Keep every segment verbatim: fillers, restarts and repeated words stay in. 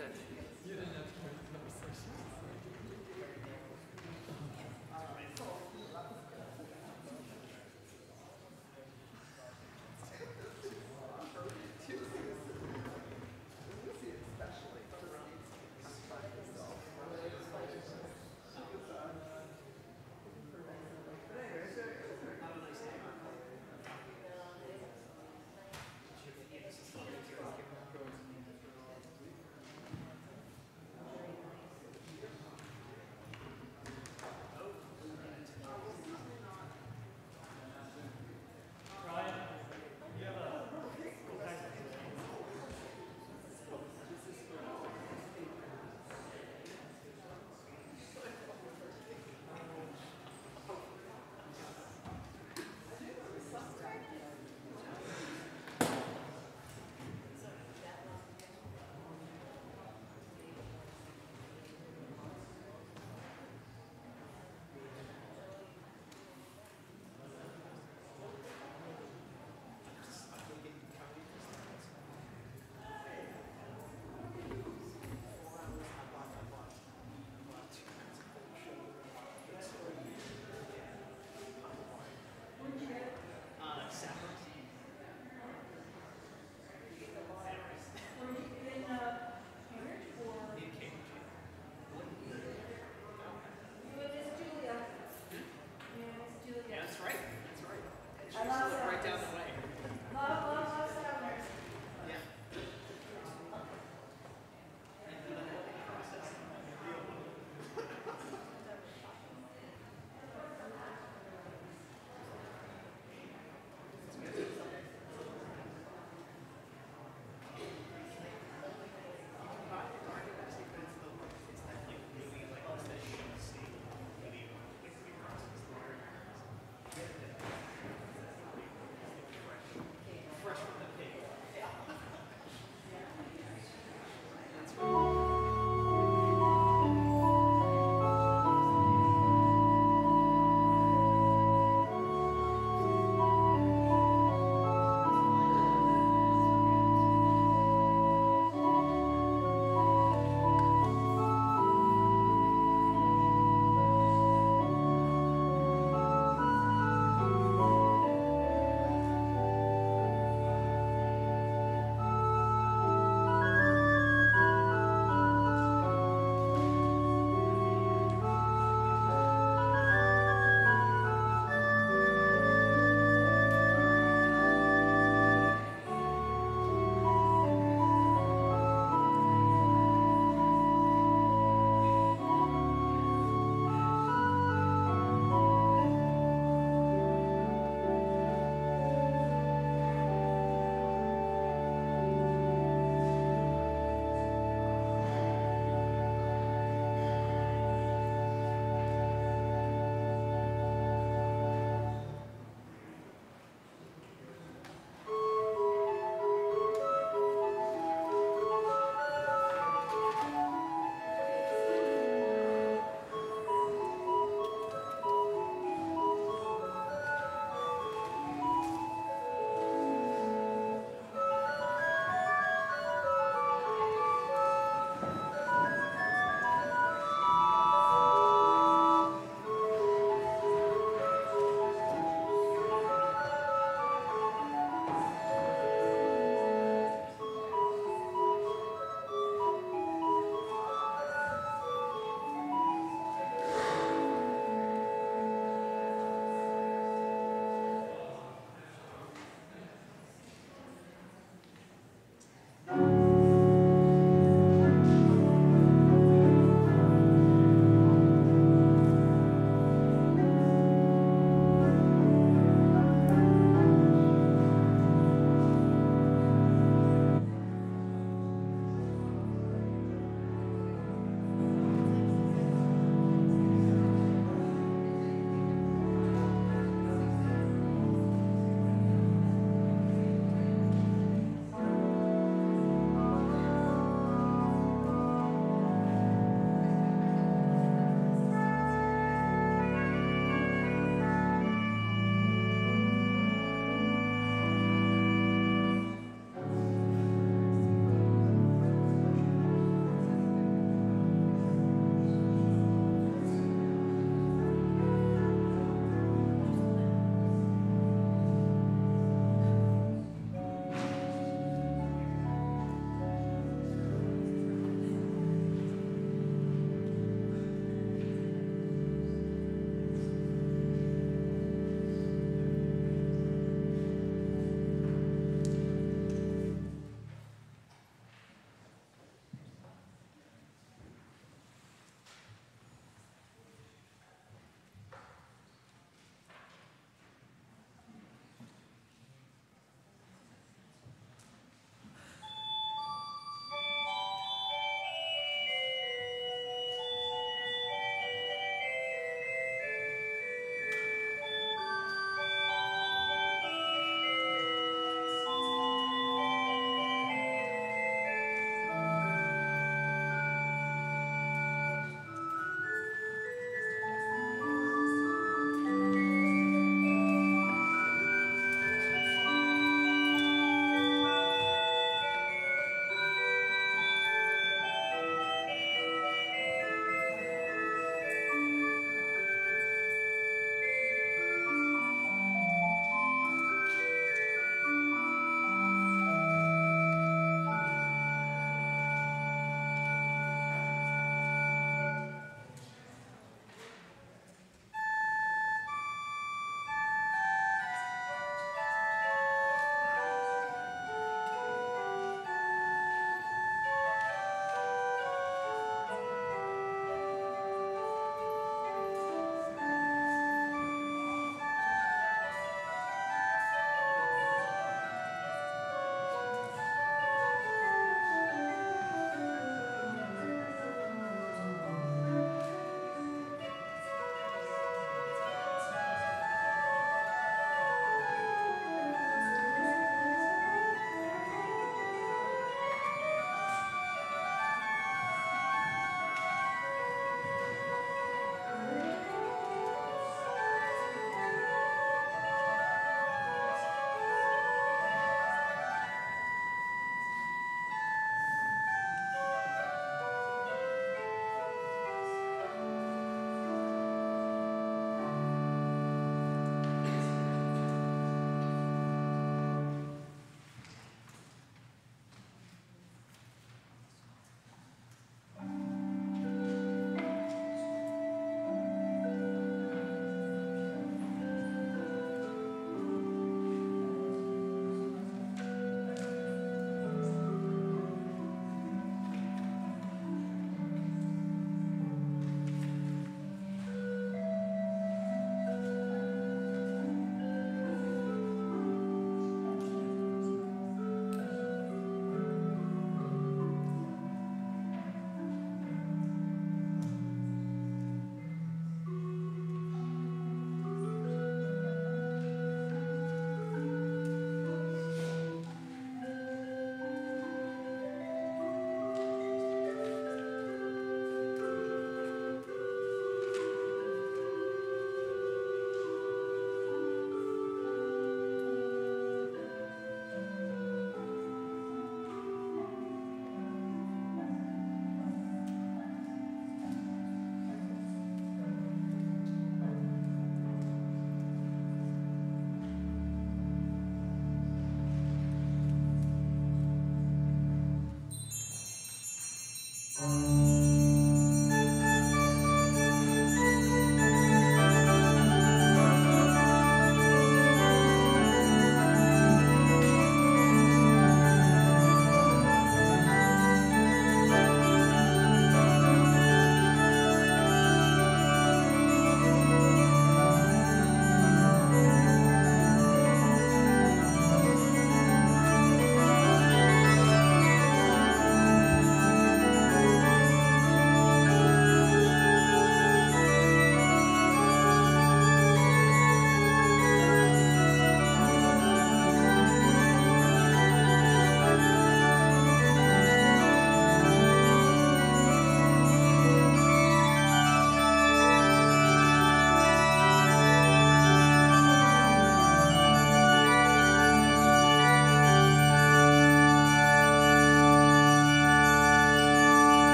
pitch. You didn't have to carry the conversation.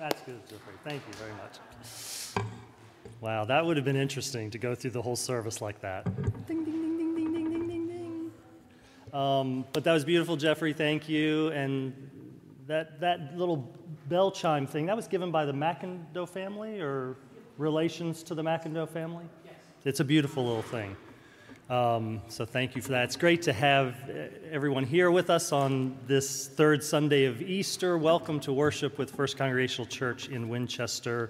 That's good, Jeffrey. Thank you very much. Wow, that would have been interesting to go through the whole service like that. Ding, ding, ding, ding, ding, ding, ding, ding, ding. Um, but that was beautiful, Jeffrey. Thank you. And that that little bell chime thing, that was given by the McIndoe family or relations to the McIndoe family? Yes. It's a beautiful little thing. Um, so thank you for that. It's great to have everyone here with us on this third Sunday of Easter. Welcome to worship with First Congregational Church in Winchester.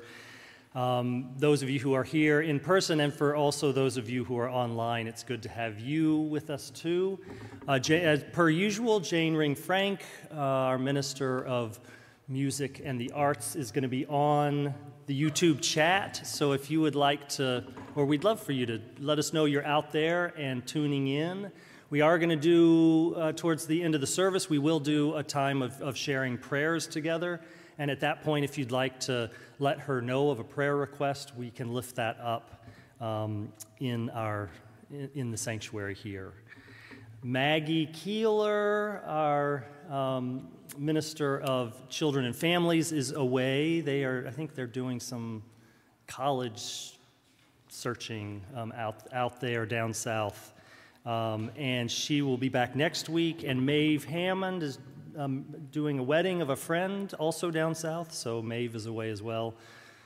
Um, those of you who are here in person, and for also those of you who are online, it's good to have you with us too. Uh, as per usual, Jane Ring Frank, uh, our Minister of Music and the Arts, is going to be on the YouTube chat. So if you would like to, or we'd love for you to let us know you're out there and tuning in. We are going to do, uh, towards the end of the service, we will do a time of, of sharing prayers together. And at that point, if you'd like to let her know of a prayer request, we can lift that up um, in our in, in the sanctuary here. Maggie Keeler, our um, Minister of Children and Families, is away. They are, I think they're doing some college searching um, out, out there down south. Um, and she will be back next week. And Maeve Hammond is um, doing a wedding of a friend also down south, so Maeve is away as well.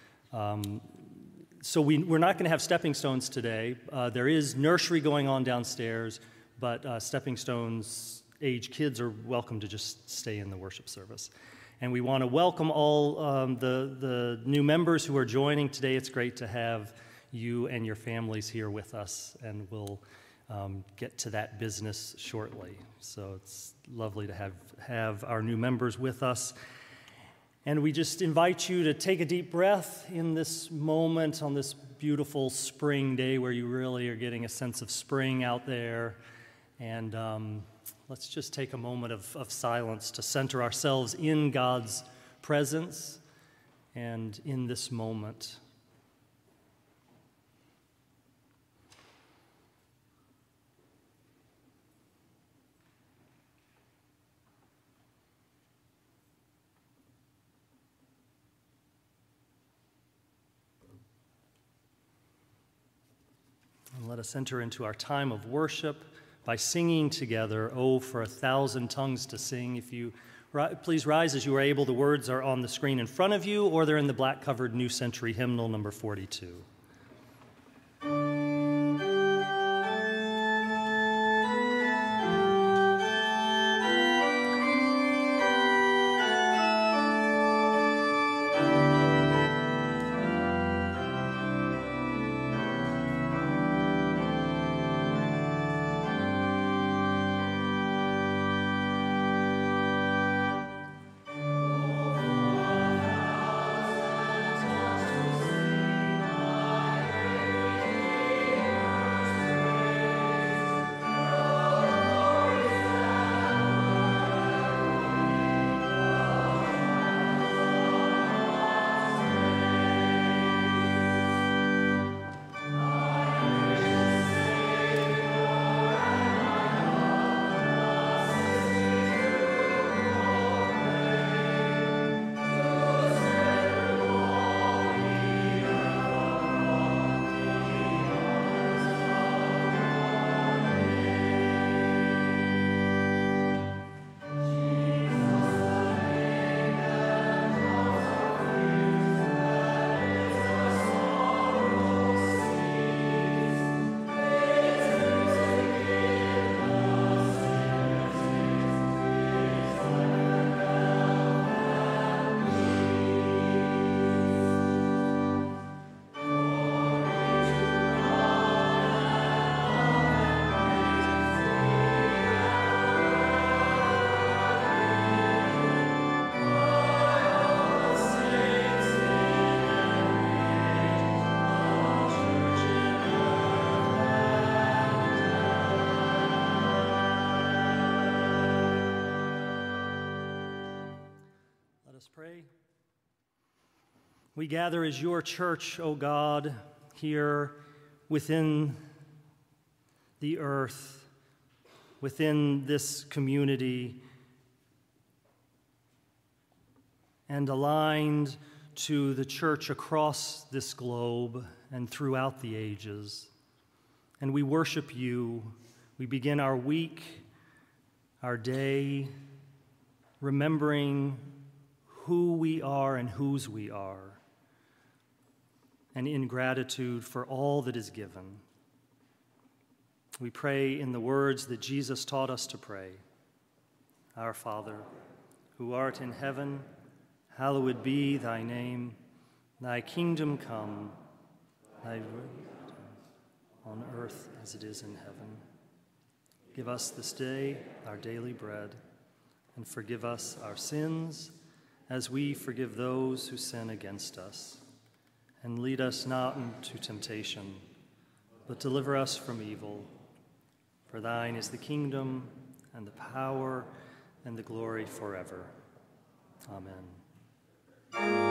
Um, so we, we're not going to have stepping stones today. Uh, there is nursery going on downstairs, but uh, stepping stones age kids are welcome to just stay in the worship service. And we want to welcome all um, the, the new members who are joining today. It's great to have you and your families here with us, and we'll um, get to that business shortly. So it's lovely to have, have our new members with us. And we just invite you to take a deep breath in this moment on this beautiful spring day where you really are getting a sense of spring out there. And um, let's just take a moment of, of silence to center ourselves in God's presence and in this moment. And let us enter into our time of worship by singing together, "Oh, for a thousand tongues to sing." If you ri- please rise as you are able. The words are on the screen in front of you, or they're in the black-covered New Century Hymnal number forty-two. Pray. We gather as your church, O God, here within the earth, within this community, and aligned to the church across this globe and throughout the ages. And we worship you. We begin our week, our day, remembering who we are and whose we are, and in gratitude for all that is given. We pray in the words that Jesus taught us to pray. Our Father, who art in heaven, hallowed be thy name. Thy kingdom come, thy will be done on earth as it is in heaven. Give us this day our daily bread, and forgive us our sins as we forgive those who sin against us. And lead us not into temptation, but deliver us from evil. For thine is the kingdom, and the power, and the glory forever. Amen.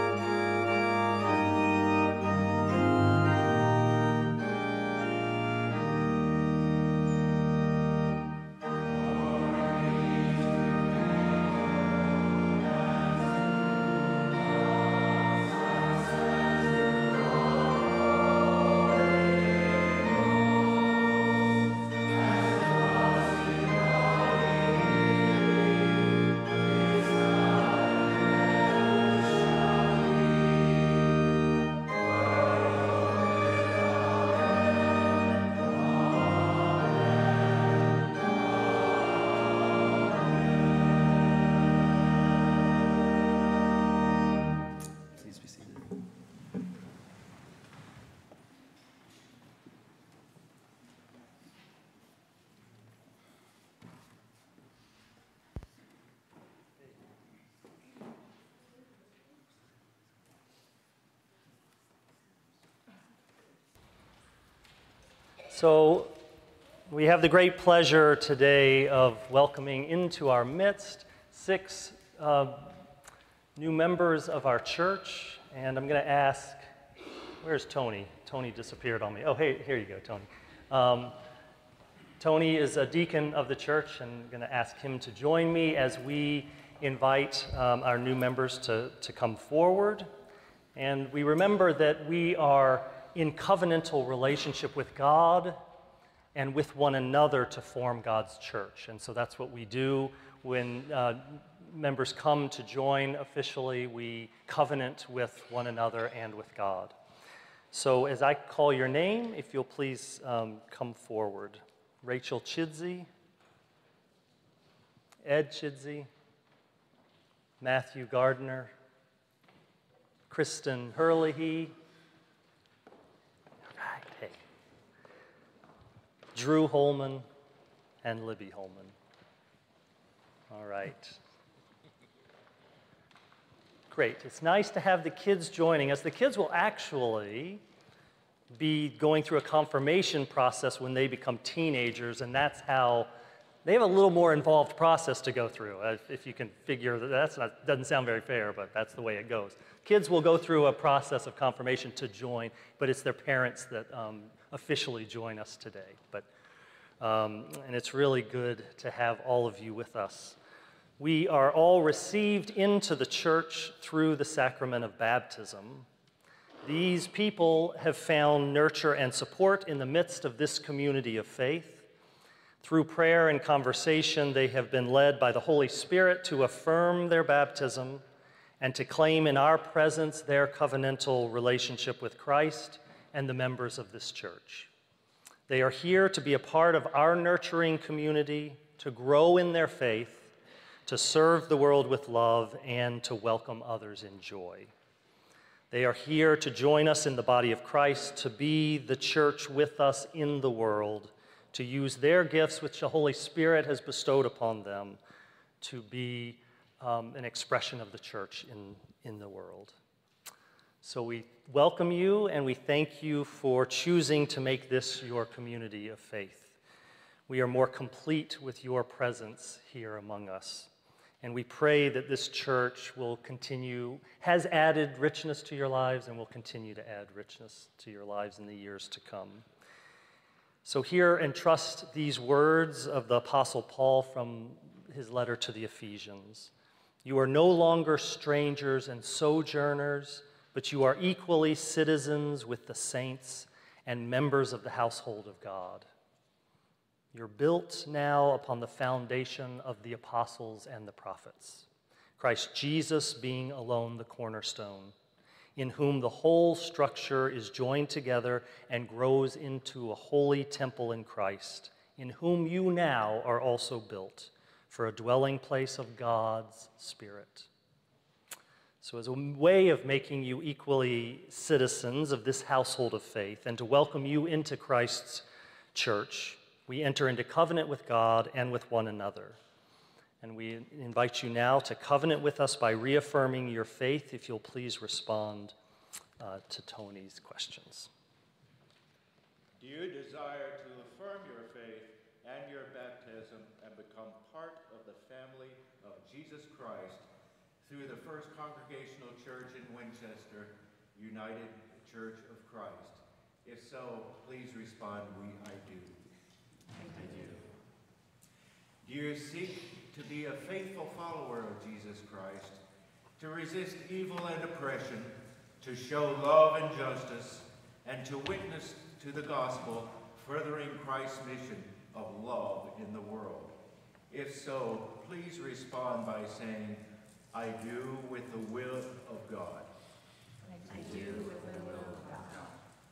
So we have the great pleasure today of welcoming into our midst six uh, new members of our church. And I'm going to ask, where's Tony? Tony disappeared on me. Oh, hey, here you go, Tony. Um, Tony is a deacon of the church, and I'm going to ask him to join me as we invite um, our new members to, to come forward. And we remember that we are in covenantal relationship with God and with one another to form God's church. And so that's what we do when uh, members come to join officially. We covenant with one another and with God. So as I call your name, if you'll please um, come forward. Rachel Chidsey, Ed Chidsey, Matthew Gardner, Kristen Herlihy, Drew Holman, and Libby Holman. All right. Great. It's nice to have the kids joining us. The kids will actually be going through a confirmation process when they become teenagers, and that's how they have a little more involved process to go through. If, if you can figure that, that's not, doesn't sound very fair, but that's the way it goes. Kids will go through a process of confirmation to join, but it's their parents that um, officially join us today. But um, and it's really good to have all of you with us. We are all received into the church through the sacrament of baptism. These people have found nurture and support in the midst of this community of faith. Through prayer and conversation, they have been led by the Holy Spirit to affirm their baptism and to claim in our presence their covenantal relationship with Christ and the members of this church. They are here to be a part of our nurturing community, to grow in their faith, to serve the world with love, and to welcome others in joy. They are here to join us in the body of Christ, to be the church with us in the world, to use their gifts which the Holy Spirit has bestowed upon them to be um, an expression of the church in, in the world. So we welcome you and we thank you for choosing to make this your community of faith. We are more complete with your presence here among us. And we pray that this church will continue, has added richness to your lives and will continue to add richness to your lives in the years to come. So hear and trust these words of the Apostle Paul from his letter to the Ephesians. You are no longer strangers and sojourners, but you are equally citizens with the saints and members of the household of God. You're built now upon the foundation of the apostles and the prophets, Christ Jesus being alone the cornerstone, in whom the whole structure is joined together and grows into a holy temple in Christ, in whom you now are also built for a dwelling place of God's Spirit. So as a way of making you equally citizens of this household of faith and to welcome you into Christ's church, we enter into covenant with God and with one another. And we invite you now to covenant with us by reaffirming your faith, if you'll please respond uh, to Tony's questions. Do you desire to affirm your faith and your baptism and become part of the family of Jesus Christ through the First Congregational Church in Winchester, United Church of Christ? If so, please respond, we, I do. I do. Do you seek to be a faithful follower of Jesus Christ, to resist evil and oppression, to show love and justice, and to witness to the gospel, furthering Christ's mission of love in the world? If so, please respond by saying, I do with the will of God. I do with the will of God.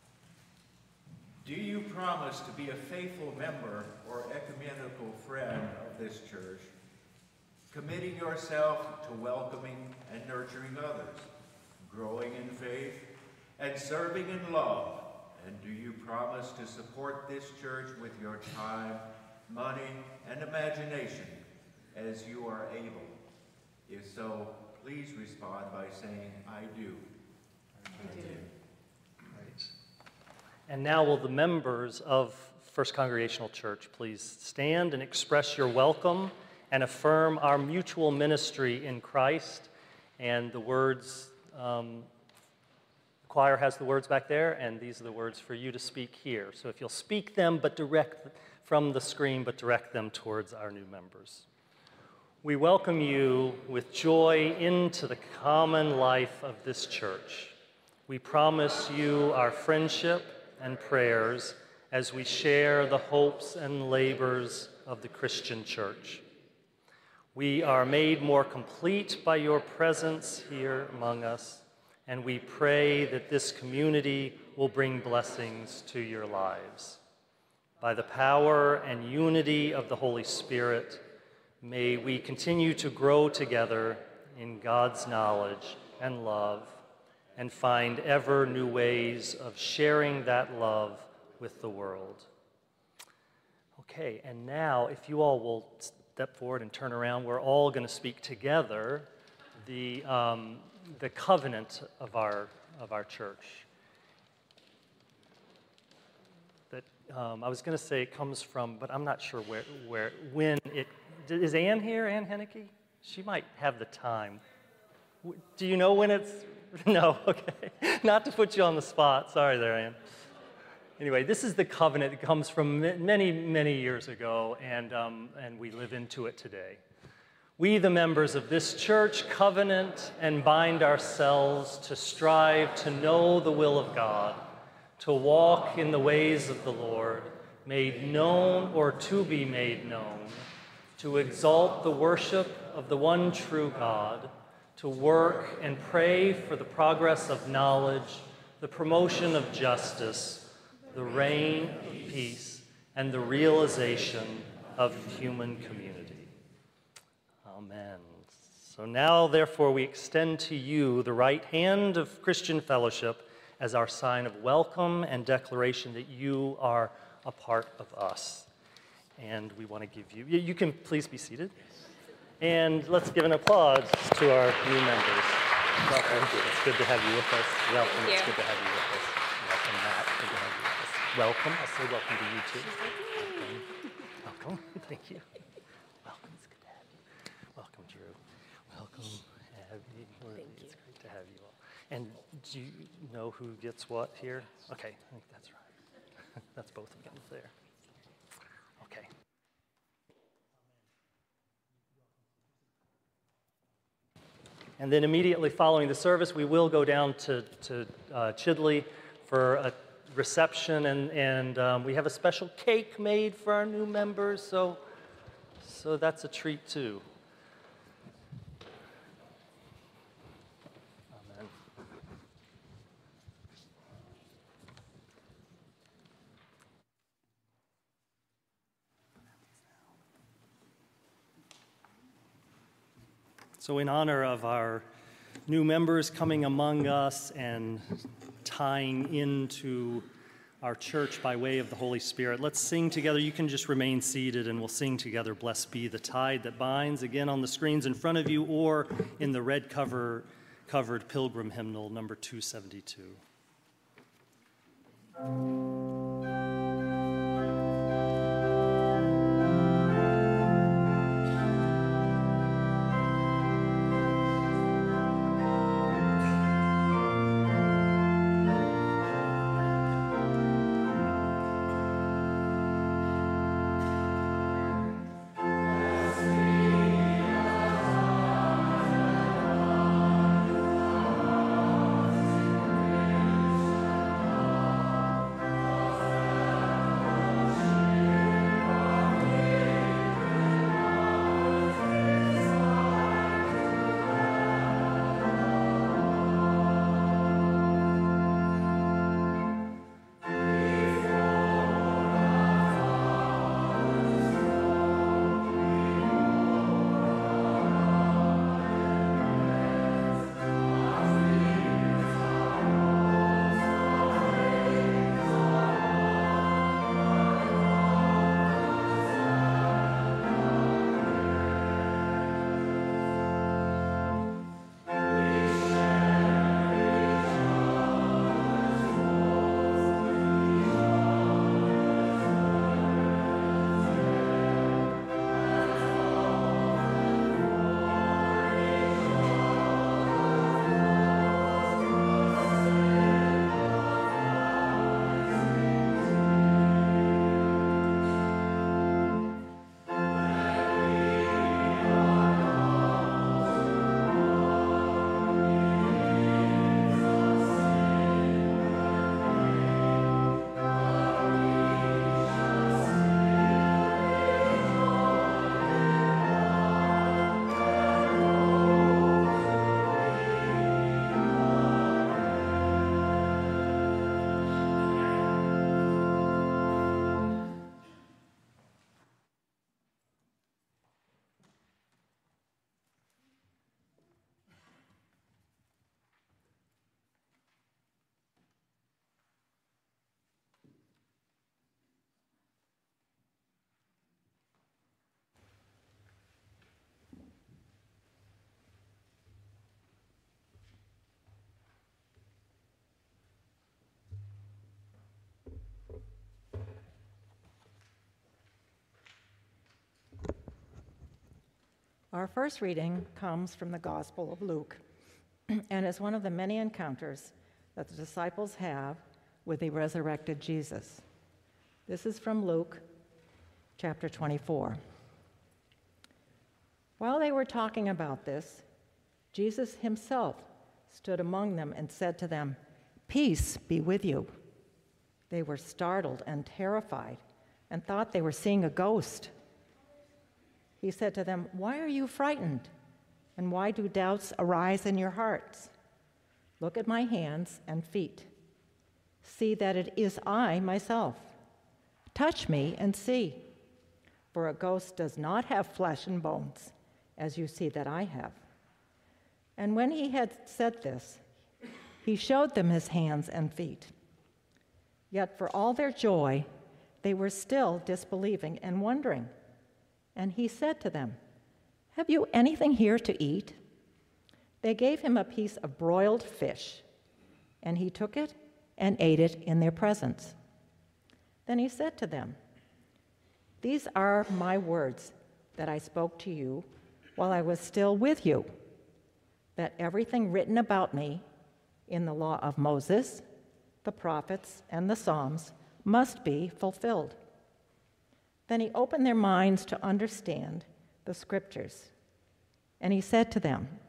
Do you promise to be a faithful member or ecumenical friend of this church, committing yourself to welcoming and nurturing others, growing in faith, and serving in love? And do you promise to support this church with your time, money, and imagination as you are able? If so, please respond by saying, I do. I do. Great. And now will the members of First Congregational Church please stand and express your welcome and affirm our mutual ministry in Christ. And the words, um, the choir has the words back there, and these are the words for you to speak here. So if you'll speak them, but direct from the screen, but direct them towards our new members. We welcome you with joy into the common life of this church. We promise you our friendship and prayers as we share the hopes and labors of the Christian church. We are made more complete by your presence here among us, and we pray that this community will bring blessings to your lives. By the power and unity of the Holy Spirit, may we continue to grow together in God's knowledge and love and find ever new ways of sharing that love with the world. Okay, and now if you all will step forward and turn around, we're all going to speak together the, um, the covenant of our, of our church. That um, I was going to say it comes from, but I'm not sure where, where when it. Is Ann here, Ann Henneke? She might have the time. Do you know when it's? No, okay. Not to put you on the spot. Sorry there, Ann. Anyway, this is the covenant that comes from many, many years ago, and, um, and we live into it today. We, the members of this church, covenant and bind ourselves to strive to know the will of God, to walk in the ways of the Lord, made known or to be made known, to exalt the worship of the one true God, to work and pray for the progress of knowledge, the promotion of justice, the reign of peace, and the realization of human community. Amen. So now, therefore, we extend to you the right hand of Christian fellowship as our sign of welcome and declaration that you are a part of us. And we want to give you, you can please be seated. And let's give an applause to our new members. Welcome. It's good to have you with us. Welcome. It's good to have you with us. Welcome, Matt. Good to have you with us. Welcome. I'll say welcome to you too. Welcome. Welcome. Thank you. Welcome. It's good to have you. Welcome, Drew. Welcome, Abby. Thank you. It's great to have you all. And do you know who gets what here? Okay, I think that's right. That's both of them there. Okay. And then immediately following the service, we will go down to, to uh, Chidley for a reception, and, and um, we have a special cake made for our new members, so, so that's a treat too. Amen. So in honor of our new members coming among us and tying into our church by way of the Holy Spirit, let's sing together. You can just remain seated and we'll sing together, "Blessed Be the Tide That Binds," again on the screens in front of you or in the red cover covered Pilgrim Hymnal number two seventy-two. Our first reading comes from the Gospel of Luke and is one of the many encounters that the disciples have with the resurrected Jesus. This is from Luke chapter twenty-four. While they were talking about this, Jesus himself stood among them and said to them, "Peace be with you." They were startled and terrified and thought they were seeing a ghost. He said to them, "Why are you frightened? And why do doubts arise in your hearts? Look at my hands and feet. See that it is I myself. Touch me and see. For a ghost does not have flesh and bones, as you see that I have." And when he had said this, he showed them his hands and feet. Yet for all their joy, they were still disbelieving and wondering. And he said to them, "Have you anything here to eat?" They gave him a piece of broiled fish, and he took it and ate it in their presence. Then he said to them, "These are my words that I spoke to you while I was still with you, that everything written about me in the law of Moses, the prophets, and the Psalms must be fulfilled." Then he opened their minds to understand the scriptures. And he said to them,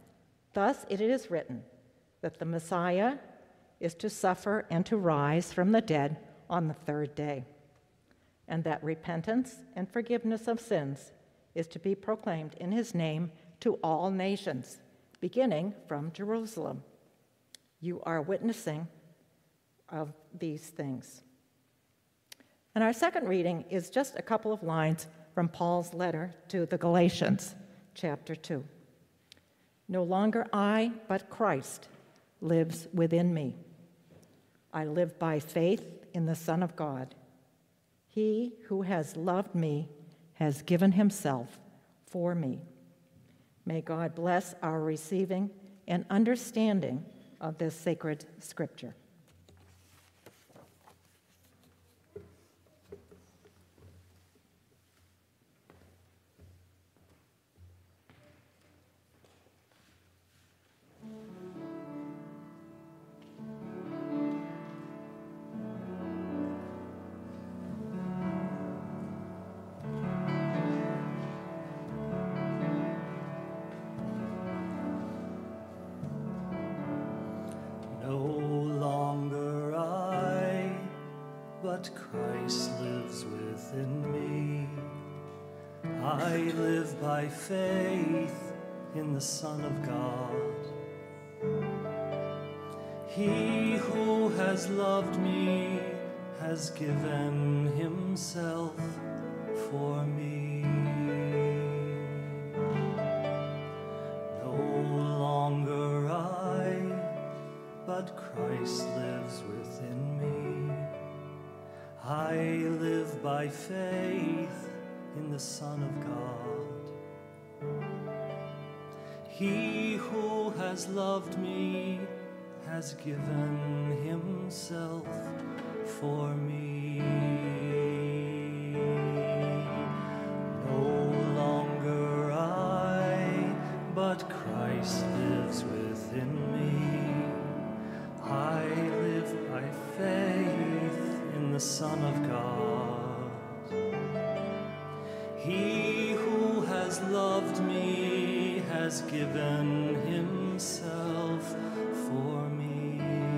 Thus it is written that the Messiah is to suffer and to rise from the dead on the third day, and that repentance and forgiveness of sins is to be proclaimed in his name to all nations, beginning from Jerusalem. You are witnessing of these things. And our second reading is just a couple of lines from Paul's letter to the Galatians, chapter two. No longer I, but Christ lives within me. I live by faith in the Son of God. He who has loved me has given himself for me. May God bless our receiving and understanding of this sacred scripture. But Christ lives within me. I live by faith in the Son of God. He who has loved me has given himself for me. No longer I, but Christ lives within me. I live by faith in the Son of God. He who has loved me has given himself for me. No longer I, but Christ lives within me. I live by faith in the Son of God. He who has loved me has given himself for me.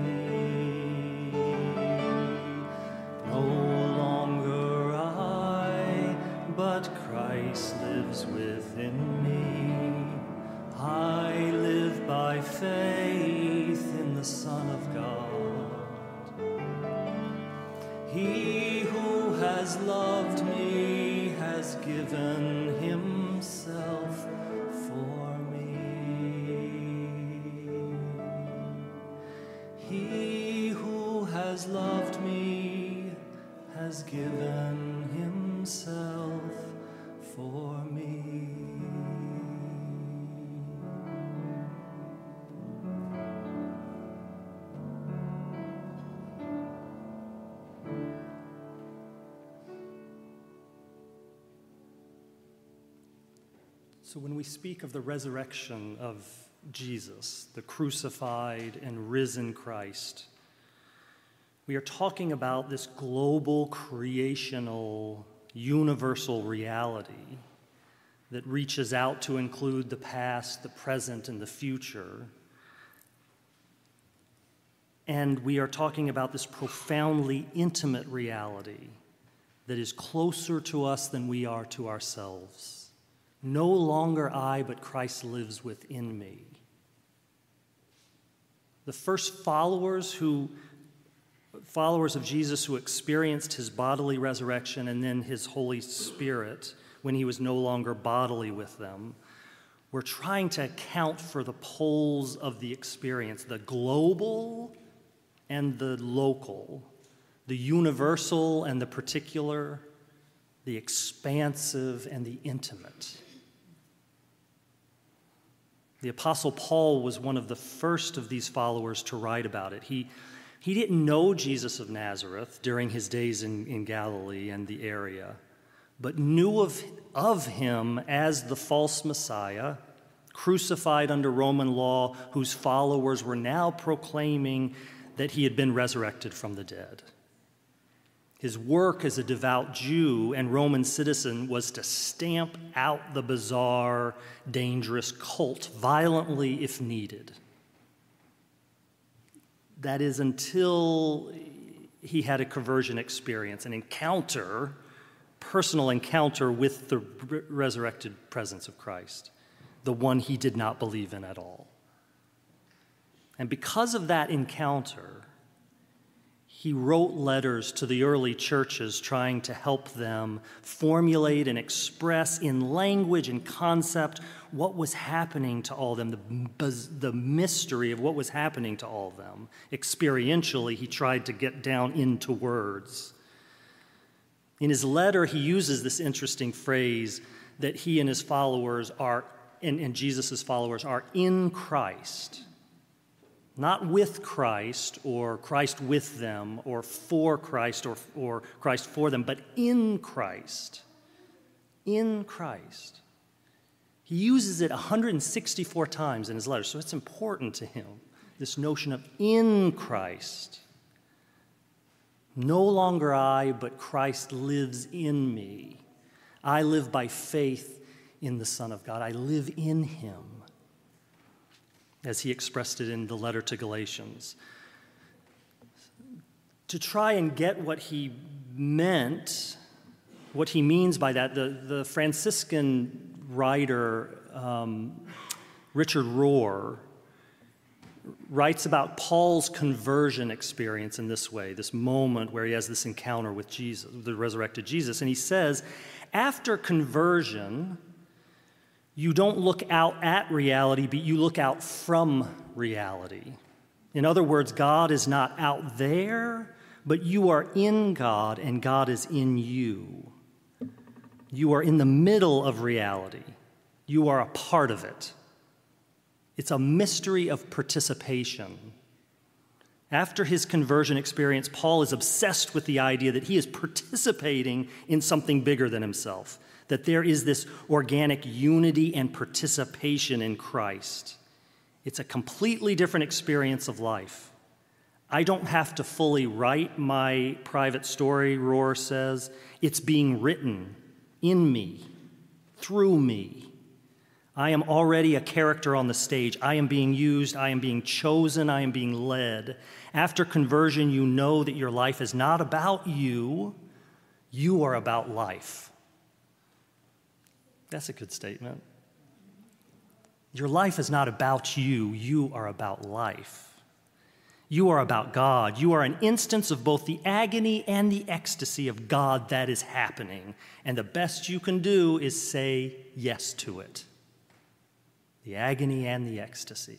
No longer I, but Christ lives within me. I live by faith in the Son of God. He who has loved me has given himself for me. He who has loved me has given himself for me. So when we speak of the resurrection of Jesus, the crucified and risen Christ, we are talking about this global, creational, universal reality that reaches out to include the past, the present, and the future. And we are talking about this profoundly intimate reality that is closer to us than we are to ourselves. No longer I, but Christ lives within me. The first followers who, followers of Jesus who experienced his bodily resurrection and then his Holy Spirit when he was no longer bodily with them, were trying to account for the poles of the experience, the global and the local, the universal and the particular, the expansive and the intimate. The Apostle Paul was one of the first of these followers to write about it. He, he didn't know Jesus of Nazareth during his days in, in Galilee and the area, but knew of, of him as the false Messiah, crucified under Roman law, whose followers were now proclaiming that he had been resurrected from the dead. His work as a devout Jew and Roman citizen was to stamp out the bizarre, dangerous cult violently if needed. That is, until he had a conversion experience, an encounter, personal encounter with the re- resurrected presence of Christ, the one he did not believe in at all. And because of that encounter, he wrote letters to the early churches trying to help them formulate and express in language and concept what was happening to all of them, the, the mystery of what was happening to all of them. Experientially, he tried to get down into words. In his letter, he uses this interesting phrase that he and his followers are, and, and Jesus' followers are in Christ. Not with Christ, or Christ with them, or for Christ, or, or Christ for them, but in Christ. In Christ. He uses it one hundred sixty-four times in his letter, so it's important to him, this notion of in Christ. No longer I, but Christ lives in me. I live by faith in the Son of God. I live in him, as he expressed it in the letter to Galatians. To try and get what he meant, what he means by that, the, the Franciscan writer um, Richard Rohr writes about Paul's conversion experience in this way, this moment where he has this encounter with Jesus, the resurrected Jesus, and he says, after conversion, you don't look out at reality, but you look out from reality. In other words, God is not out there, but you are in God, and God is in you. You are in the middle of reality. You are a part of it. It's a mystery of participation. After his conversion experience, Paul is obsessed with the idea that he is participating in something bigger than himself, that there is this organic unity and participation in Christ. It's a completely different experience of life. I don't have to fully write my private story, Rohr says. It's being written in me, through me. I am already a character on the stage. I am being used. I am being chosen. I am being led. After conversion, you know that your life is not about you. You are about life. That's a good statement. Your life is not about you. You are about life. You are about God. You are an instance of both the agony and the ecstasy of God that is happening. And the best you can do is say yes to it. The agony and the ecstasy.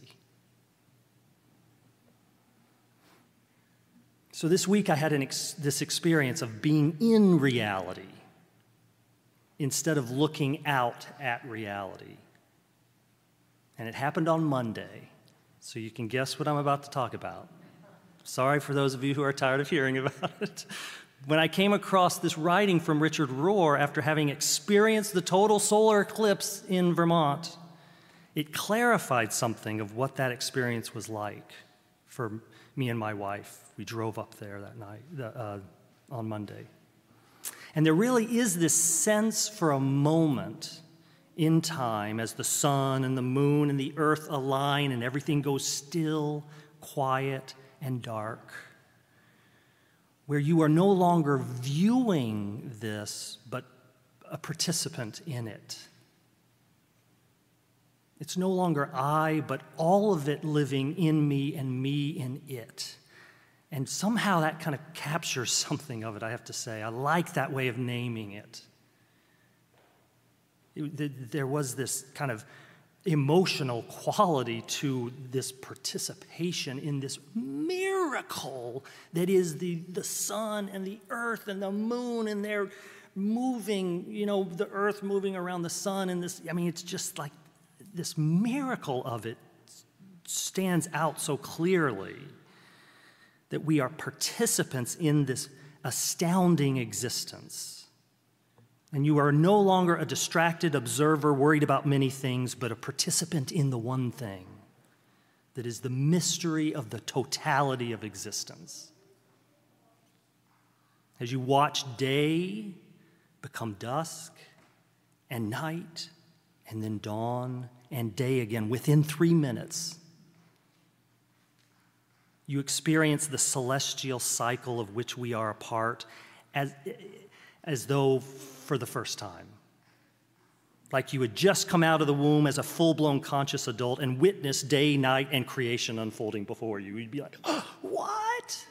So this week I had an ex- this experience of being in reality instead of looking out at reality. And it happened on Monday, so you can guess what I'm about to talk about. Sorry for those of you who are tired of hearing about it. When I came across this writing from Richard Rohr after having experienced the total solar eclipse in Vermont, it clarified something of what that experience was like for me and my wife. We drove up there that night, uh, on Monday. And there really is this sense for a moment in time as the sun and the moon and the earth align and everything goes still, quiet, and dark, where you are no longer viewing this, but a participant in it. It's no longer I, but all of it living in me and me in it. And somehow that kind of captures something of it, I have to say. I like that way of naming it. it there was this kind of emotional quality to this participation in this miracle that is the, the sun and the earth and the moon, and they're moving, you know, the earth moving around the sun, and this, I mean, it's just like this miracle of it stands out so clearly that we are participants in this astounding existence. And you are no longer a distracted observer worried about many things, but a participant in the one thing that is the mystery of the totality of existence. As you watch day become dusk and night and then dawn and day again within three minutes, you experience the celestial cycle of which we are a part as, as though for the first time. Like you had just come out of the womb as a full-blown conscious adult and witnessed day, night, and creation unfolding before you. You'd be like, oh, what?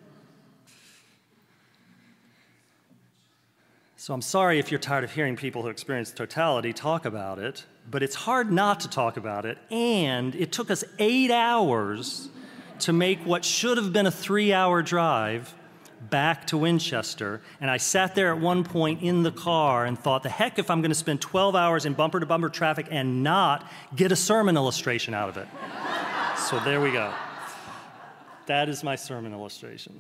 So I'm sorry if you're tired of hearing people who experience totality talk about it, but it's hard not to talk about it, and it took us eight hours to make what should have been a three-hour drive back to Winchester, and I sat there at one point in the car and thought, the heck if I'm going to spend twelve hours in bumper-to-bumper traffic and not get a sermon illustration out of it. So there we go. That is my sermon illustration.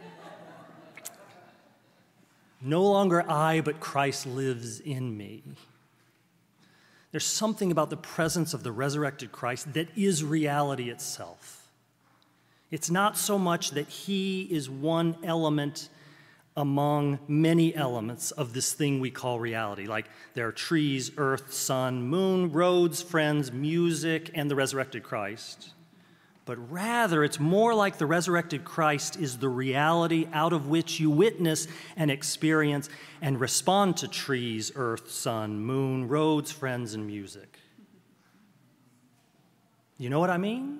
No longer I, but Christ lives in me. There's something about the presence of the resurrected Christ that is reality itself. It's not so much that he is one element among many elements of this thing we call reality. Like there are trees, earth, sun, moon, roads, friends, music, and the resurrected Christ. But rather, it's more like the resurrected Christ is the reality out of which you witness and experience and respond to trees, earth, sun, moon, roads, friends, and music. You know what I mean?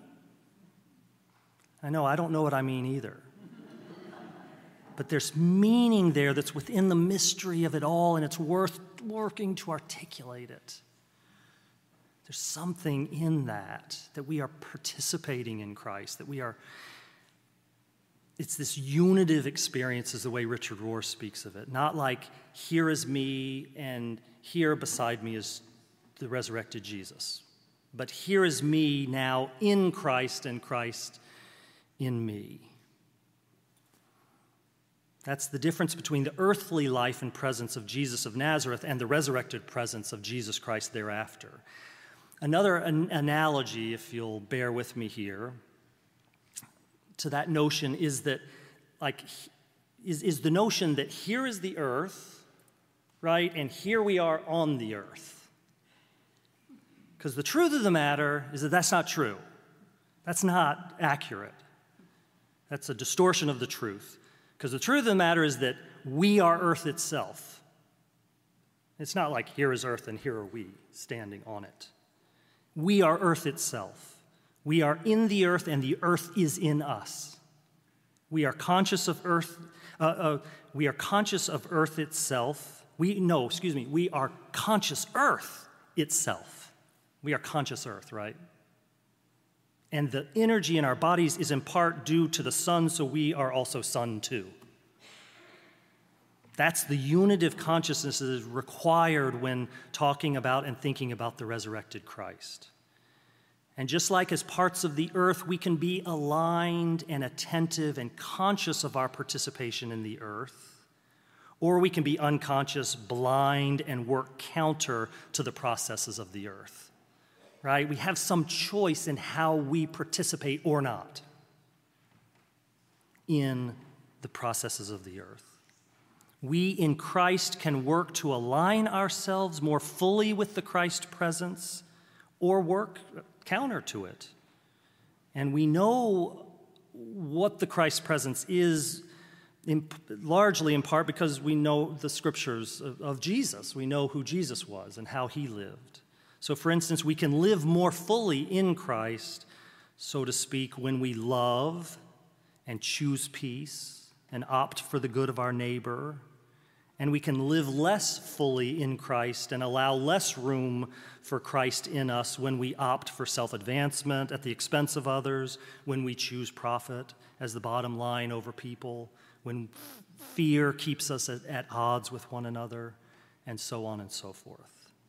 I know, I don't know what I mean either. But there's meaning there that's within the mystery of it all, and it's worth working to articulate it. There's something in that, that we are participating in Christ, that we are, it's this unitive experience is the way Richard Rohr speaks of it. Not like, here is me, and here beside me is the resurrected Jesus. But here is me now in Christ, and Christ in me. That's the difference between the earthly life and presence of Jesus of Nazareth and the resurrected presence of Jesus Christ thereafter. Another an- analogy, if you'll bear with me here, to that notion is that, like, is, is the notion that here is the earth, right, and here we are on the earth. Because the truth of the matter is that that's not true. That's not accurate. That's a distortion of the truth. Because the truth of the matter is that we are earth itself. It's not like here is earth and here are we standing on it. We are earth itself. We are in the earth and the earth is in us. We are conscious of earth. Uh, uh, we are conscious of earth itself. We no, excuse me. We are conscious earth itself. We are conscious earth, right? And the energy in our bodies is in part due to the sun, so we are also sun too. That's the unitive consciousness that is required when talking about and thinking about the resurrected Christ. And just like as parts of the earth, we can be aligned and attentive and conscious of our participation in the earth, or we can be unconscious, blind, and work counter to the processes of the earth. Right? We have some choice in how we participate or not in the processes of the earth. We in Christ can work to align ourselves more fully with the Christ presence or work counter to it. And we know what the Christ presence is in, largely in part because we know the scriptures of, of Jesus. We know who Jesus was and how he lived. So, for instance, we can live more fully in Christ, so to speak, when we love and choose peace and opt for the good of our neighbor. And we can live less fully in Christ and allow less room for Christ in us when we opt for self-advancement at the expense of others, when we choose profit as the bottom line over people, when fear keeps us at, at odds with one another, and so on and so forth.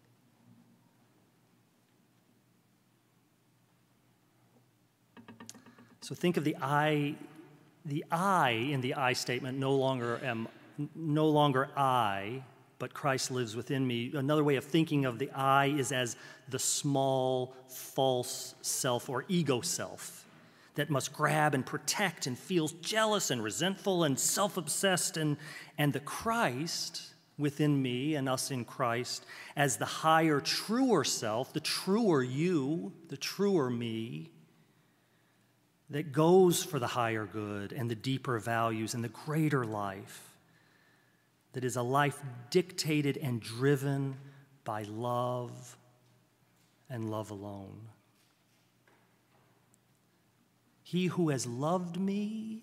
So think of the I, the I in the I statement, no longer am, no longer I, but Christ lives within me. Another way of thinking of the I is as the small, false self or ego self that must grab and protect and feels jealous and resentful and self-obsessed, and, and the Christ within me and us in Christ as the higher, truer self, the truer you, the truer me, that goes for the higher good and the deeper values and the greater life, that is a life dictated and driven by love and love alone. He who has loved me,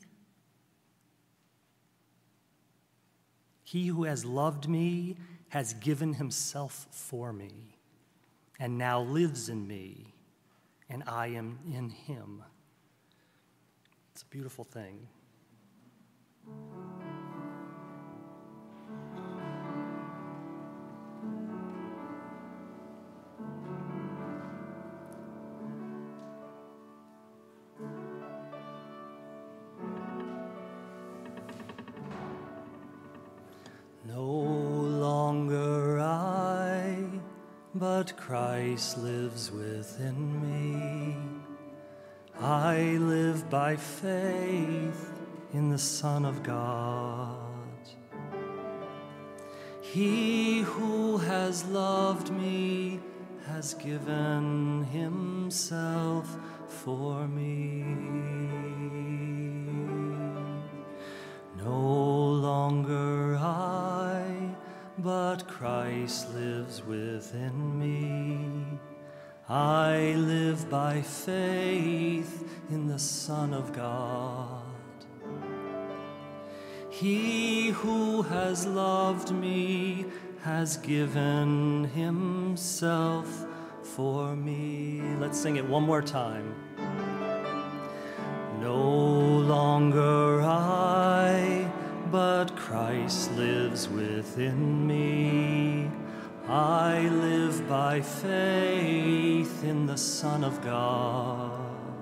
he who has loved me has given himself for me and now lives in me, and I am in him. It's a beautiful thing. But Christ lives within me. I live by faith in the Son of God. He who has loved me has given himself for me. No longer I, but Christ lives within me. I live by faith in the Son of God. He who has loved me has given himself for me. Let's sing it one more time. No longer I, but Christ lives within me. I live by faith in the Son of God.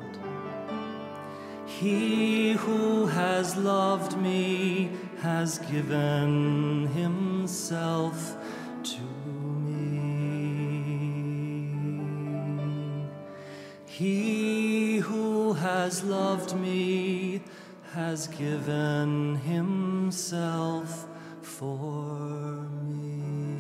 He who has loved me has given himself to me. He who has loved me has given himself for me.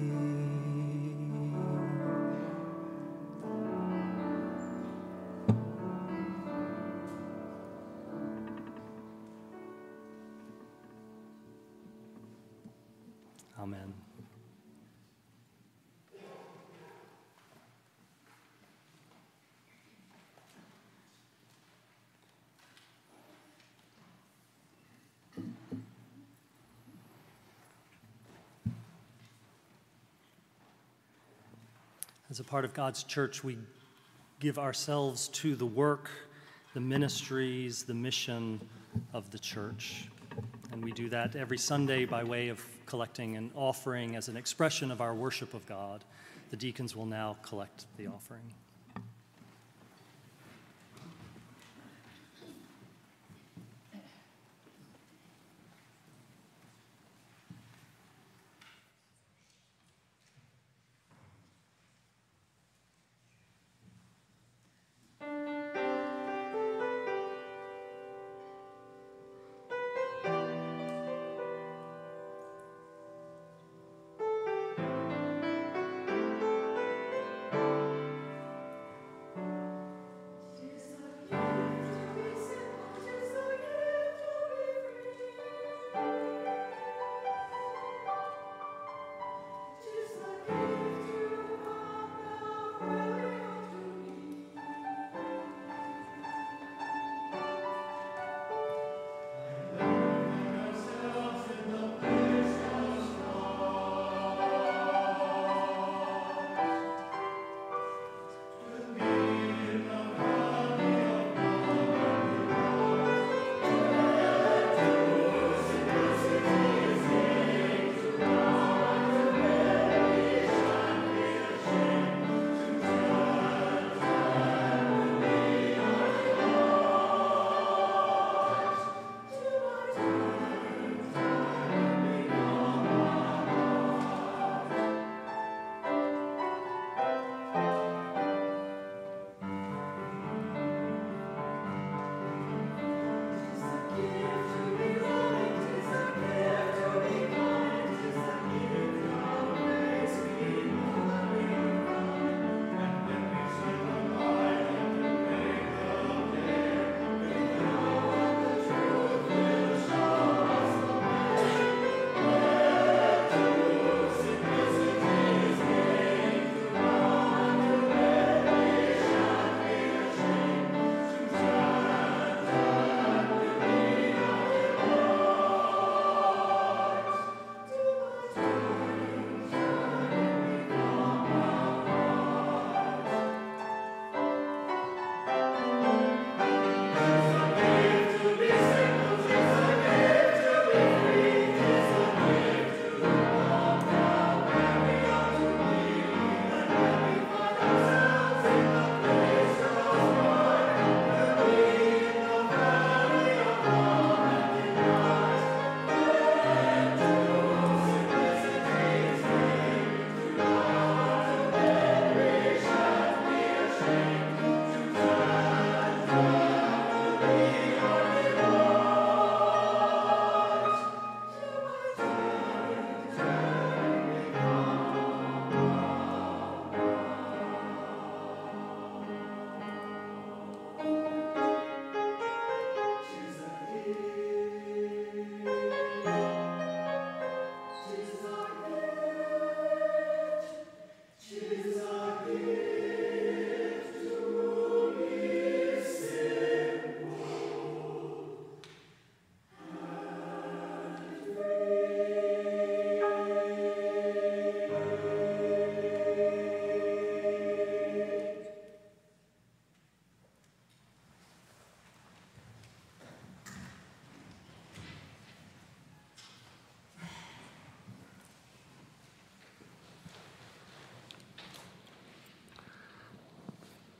Amen. As a part of God's church, we give ourselves to the work, the ministries, the mission of the church. And we do that every Sunday by way of collecting an offering as an expression of our worship of God. The deacons will now collect the offering.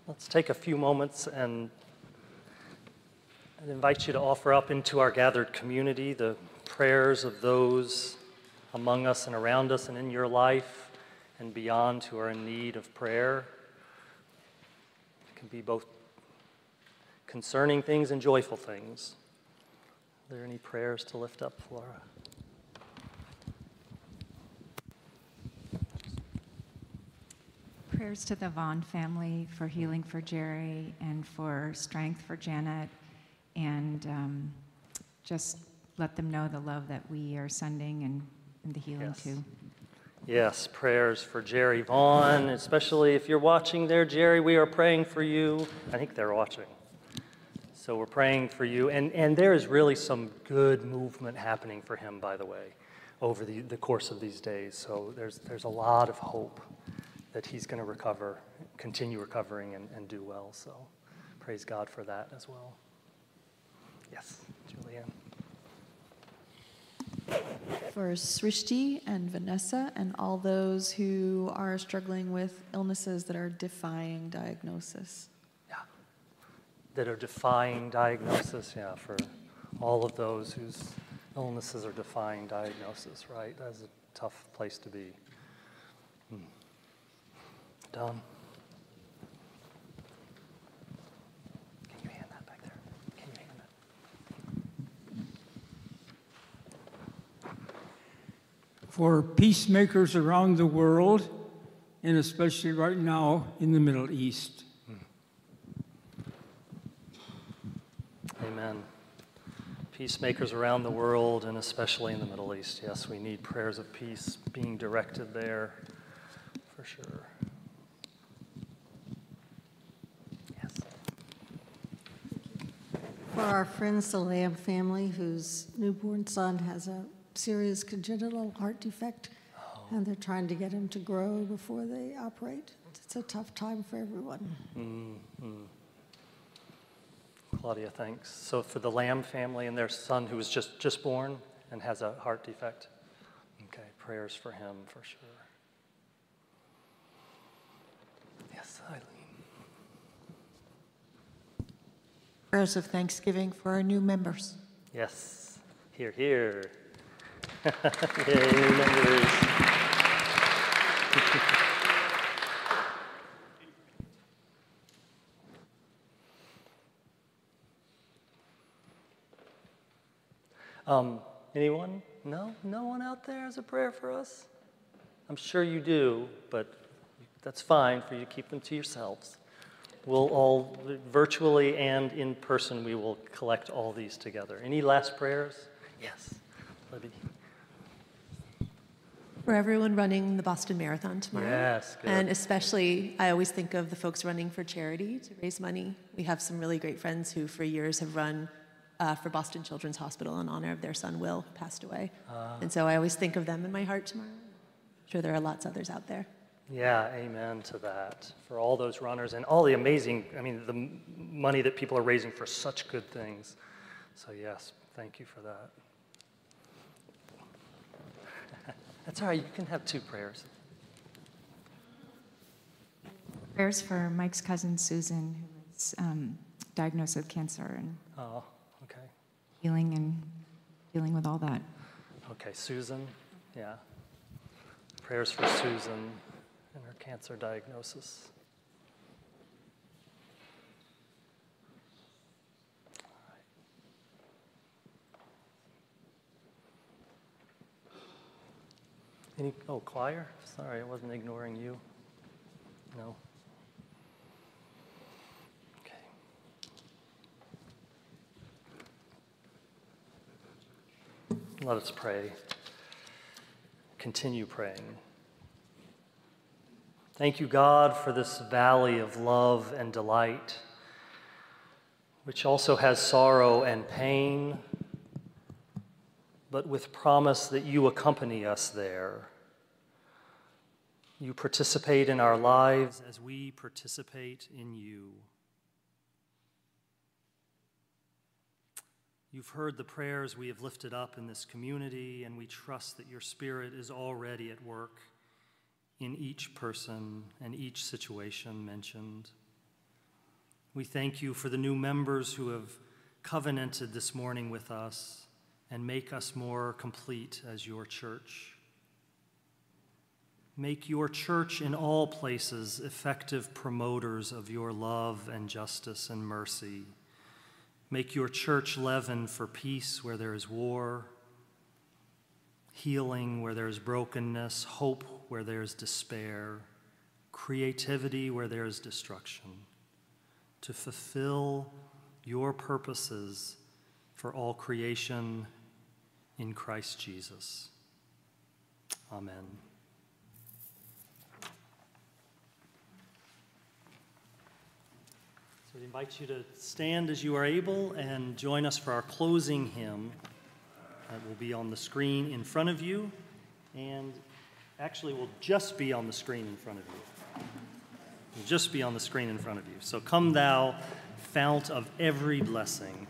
let's take a few moments and I invite you to offer up into our gathered community the prayers of those among us and around us and in your life and beyond who are in need of prayer. It can be both concerning things and joyful things. Are there any prayers to lift up, Flora? Prayers to the Vaughn family for healing for Jerry and for strength for Janet, and um, just let them know the love that we are sending and, and the healing Yes. too. Yes, prayers for Jerry Vaughn, especially if you're watching there, Jerry, we are praying for you. I think they're watching. So we're praying for you. And, and there is really some good movement happening for him, by the way, over the, the course of these days. So there's, there's a lot of hope that he's going to recover, continue recovering, and, and do well. So praise God for that as well. Yes, Julianne. For Srishti and Vanessa and all those who are struggling with illnesses that are defying diagnosis. Yeah, that are defying diagnosis, yeah, for all of those whose illnesses are defying diagnosis, right? That's a tough place to be. Hmm. Don? Can you hand that back there? Can you hand that? For peacemakers around the world, and especially right now in the Middle East. Amen. Peacemakers around the world, and especially in the Middle East. Yes, we need prayers of peace being directed there, for sure. Yes. For our friends, the Lamb family, whose newborn son has a serious congenital heart defect, Oh. and they're trying to get him to grow before they operate. It's a tough time for everyone. Mm-hmm. Claudia, thanks. So for the Lamb family and their son who was just, just born and has a heart defect, okay, prayers for him for sure. Yes, Eileen. Prayers of thanksgiving for our new members. Yes, here, here. Yay, new members. um, anyone? No? No one out there has a prayer for us? I'm sure you do, but that's fine for you to keep them to yourselves. We'll all, virtually and in person, we will collect all these together. Any last prayers? Yes, Libby. For everyone running the Boston Marathon tomorrow. Yes, good. And especially, I always think of the folks running for charity to raise money. We have some really great friends who for years have run uh, for Boston Children's Hospital in honor of their son, Will, who passed away. Uh, and so I always think of them in my heart tomorrow. I'm sure there are lots of others out there. Yeah, amen to that. For all those runners and all the amazing, I mean, the m- money that people are raising for such good things. So yes, thank you for that. That's all right, you can have two prayers. Prayers for Mike's cousin Susan, who was um, diagnosed with cancer, and Oh, okay. healing and dealing with all that. Okay, Susan, yeah. Prayers for Susan and her cancer diagnosis. Any, oh, choir? Sorry, I wasn't ignoring you. No. Okay. Let us pray. Continue praying. Thank you, God, for this valley of love and delight, which also has sorrow and pain, but with promise that you accompany us there. You participate in our lives as we participate in you. You've heard the prayers we have lifted up in this community, and we trust that your Spirit is already at work in each person and each situation mentioned. We thank you for the new members who have covenanted this morning with us and make us more complete as your church. Make your church in all places effective promoters of your love and justice and mercy. Make your church leaven for peace where there is war, healing where there is brokenness, hope where there is despair, creativity where there is destruction, to fulfill your purposes for all creation in Christ Jesus. Amen. So I invite you to stand as you are able and join us for our closing hymn that will be on the screen in front of you, and actually will just be on the screen in front of you. Will just be on the screen in front of you. So, "Come Thou, Fount of Every Blessing."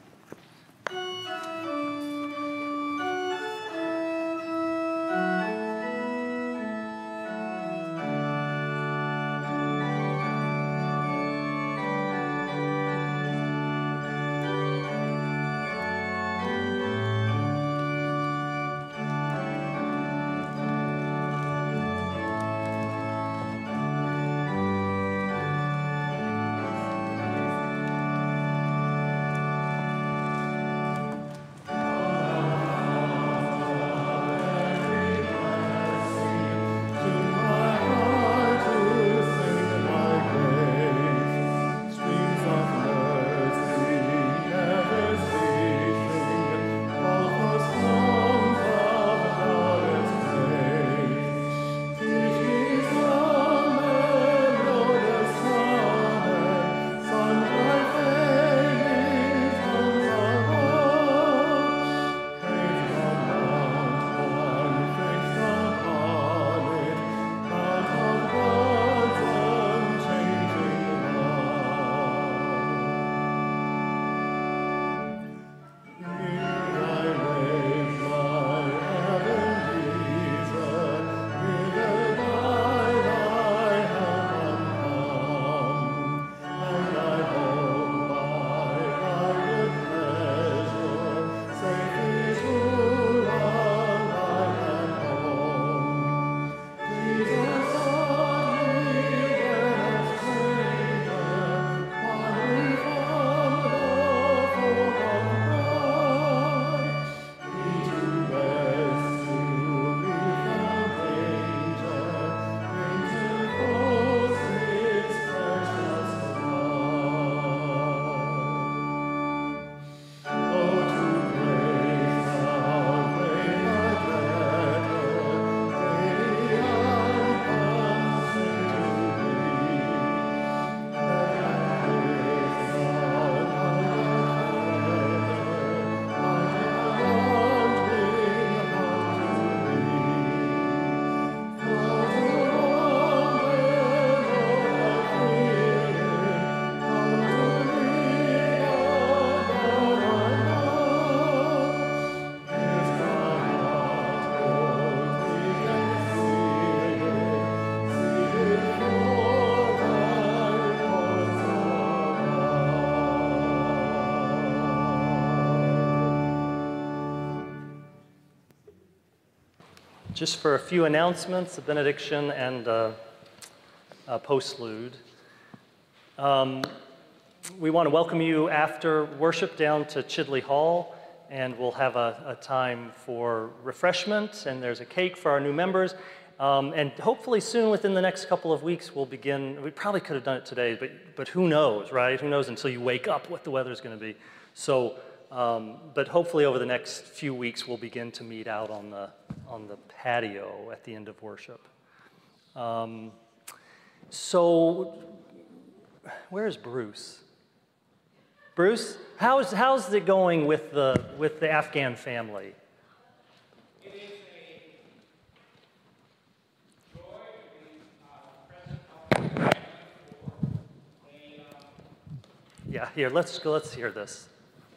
Just for a few announcements, a benediction, and a, a postlude. Um, we want to welcome you after worship down to Chidley Hall, and we'll have a, a time for refreshment, and there's a cake for our new members. Um, and hopefully soon, within the next couple of weeks, we'll begin. We probably could have done it today, but, but who knows, right? Who knows until you wake up what the weather's going to be. So, um, but hopefully over the next few weeks, we'll begin to meet out on the, on the patio at the end of worship. Um, so, where's Bruce? Bruce, how's, how's it going with the, with the Afghan family? Yeah, here, let's go, let's hear this.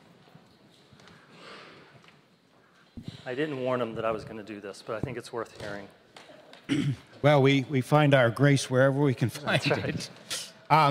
I didn't warn him that I was going to do this, but I think it's worth hearing. Well, we, we find our grace wherever we can find That's right. it. Um,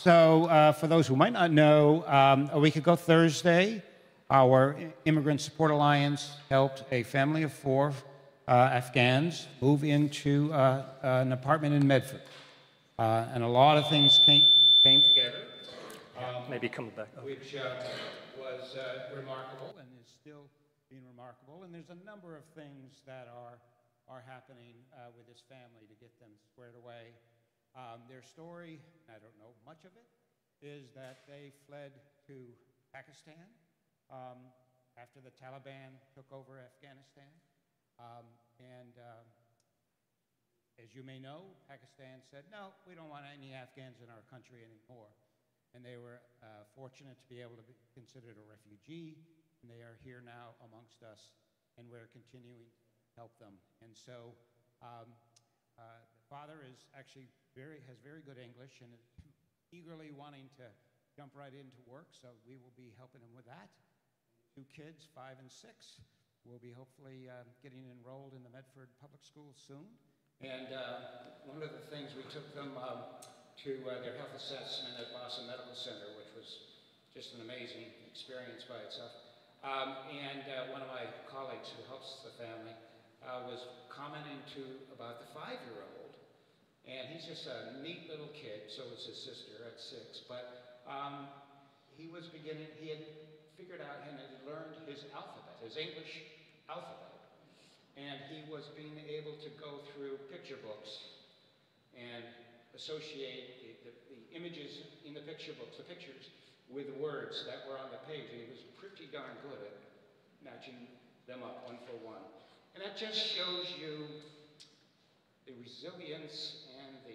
So uh, for those who might not know, um, a week ago Thursday, our Immigrant Support Alliance helped a family of four uh, Afghans move into uh, an apartment in Medford. Uh, and a lot of things came, came together. Um, Maybe come back. Oh. Which uh, was uh, remarkable and is still being remarkable. And there's a number of things that are, are happening uh, with this family to get them squared away. Um, their story, I don't know much of it, is that they fled to Pakistan um, after the Taliban took over Afghanistan. Um, and um, as you may know, Pakistan said, no, we don't want any Afghans in our country anymore. And they were uh, fortunate to be able to be considered a refugee, and they are here now amongst us, and we're continuing to help them. And so um, uh, the father is actually very, has very good English and is eagerly wanting to jump right into work, so we will be helping him with that. Two kids, five and six, will be hopefully uh, getting enrolled in the Medford Public Schools soon. And uh, one of the things we took them um, to uh, their health assessment at Boston Medical Center, which was just an amazing experience by itself. Um, and uh, one of my colleagues who helps the family uh, was commenting to about the five-year-old, and he's just a neat little kid, so is his sister at six, but um, he was beginning, he had figured out and had learned his alphabet, his English alphabet, and he was being able to go through picture books and associate the, the, the images in the picture books, the pictures, with the words that were on the page. And he was pretty darn good at matching them up one for one. And that just shows you the resilience and the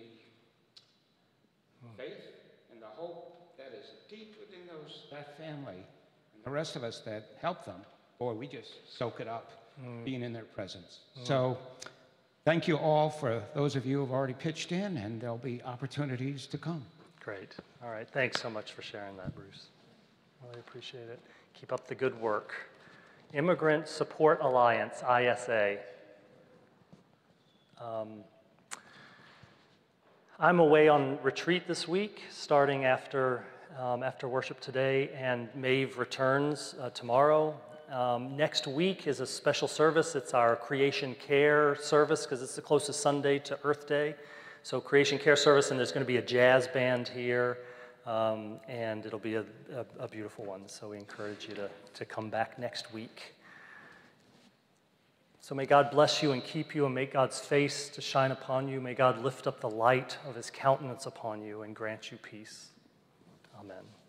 faith and the hope that is deep within those, that family. And the rest of us that help them, boy, we just soak it up, mm. being in their presence. Mm. So thank you all for those of you who have already pitched in, and there'll be opportunities to come. Great. All right. Thanks so much for sharing that, Bruce. Really appreciate it. Keep up the good work. Immigrant Support Alliance, I S A. Um, I'm away on retreat this week, starting after, um, after worship today, and Maeve returns uh, tomorrow. Um, next week is a special service. It's our Creation Care service because it's the closest Sunday to Earth Day. So Creation Care service, and there's going to be a jazz band here, um, and it'll be a, a, a beautiful one. So we encourage you to, to come back next week. So may God bless you and keep you, and make God's face to shine upon you. May God lift up the light of his countenance upon you and grant you peace. Amen.